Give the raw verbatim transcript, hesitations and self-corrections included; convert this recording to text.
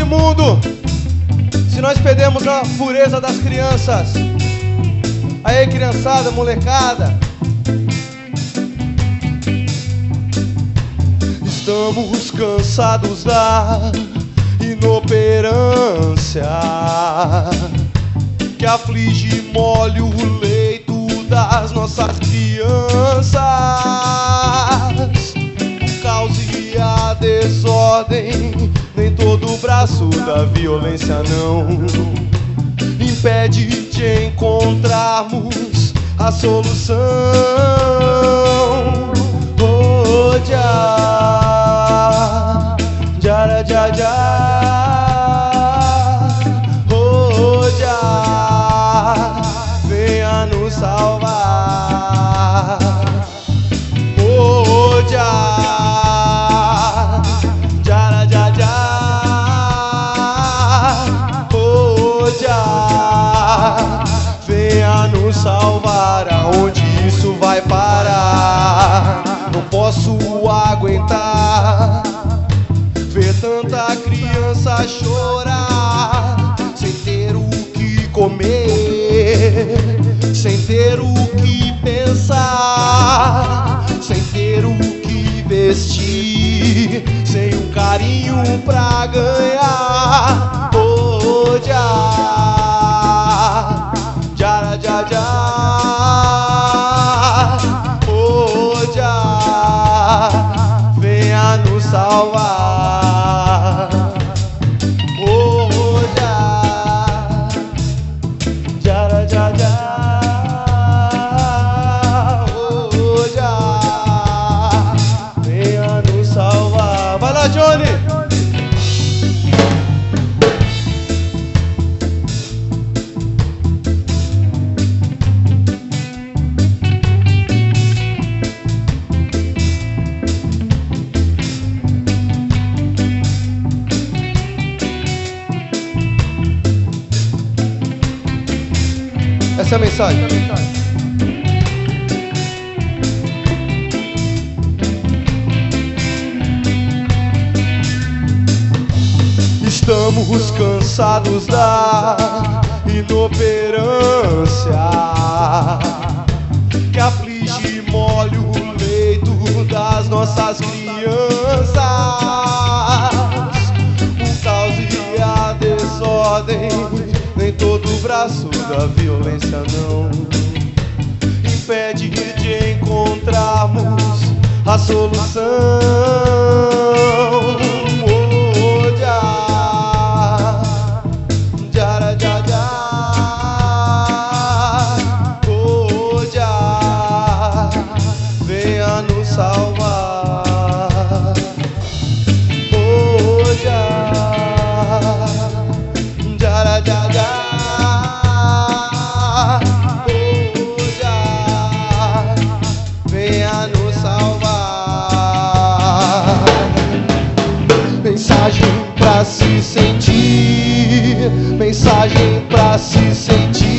mundo se nós perdemos a pureza das crianças? Aí, criançada, molecada, estamos cansados da inoperância que aflige e molha o leito das nossas crianças. O caos e a desordem, nem todo o braço da violência não impede de encontrarmos a solução. Oh, já, já, já, já. Oh, já, venha nos salvar. Oh, já, já, já, já. Oh, já, venha nos salvar. Aonde isso vai parar? Não posso aguentar ver tanta criança chorar sem ter o que comer, sem ter o que pensar, sem ter o que vestir, sem um carinho pra ganhar. Oh, já, já, já, já. Oh, já, venha nos salvar. Oh, já, já, já, já. Oh, já, venha nos salvar. Vai lá, Johnny. Essa é a mensagem. Estamos cansados da inoperância que aflige e molha o leito das nossas crianças. O caos e a desordem, nem todo o braço da violência não impede de encontrarmos a solução. Oh, já, já, já, já. Oh, já, venha nos salvar. Oh, já, já, já, já. Mensagem pra se sentir, mensagem pra se sentir.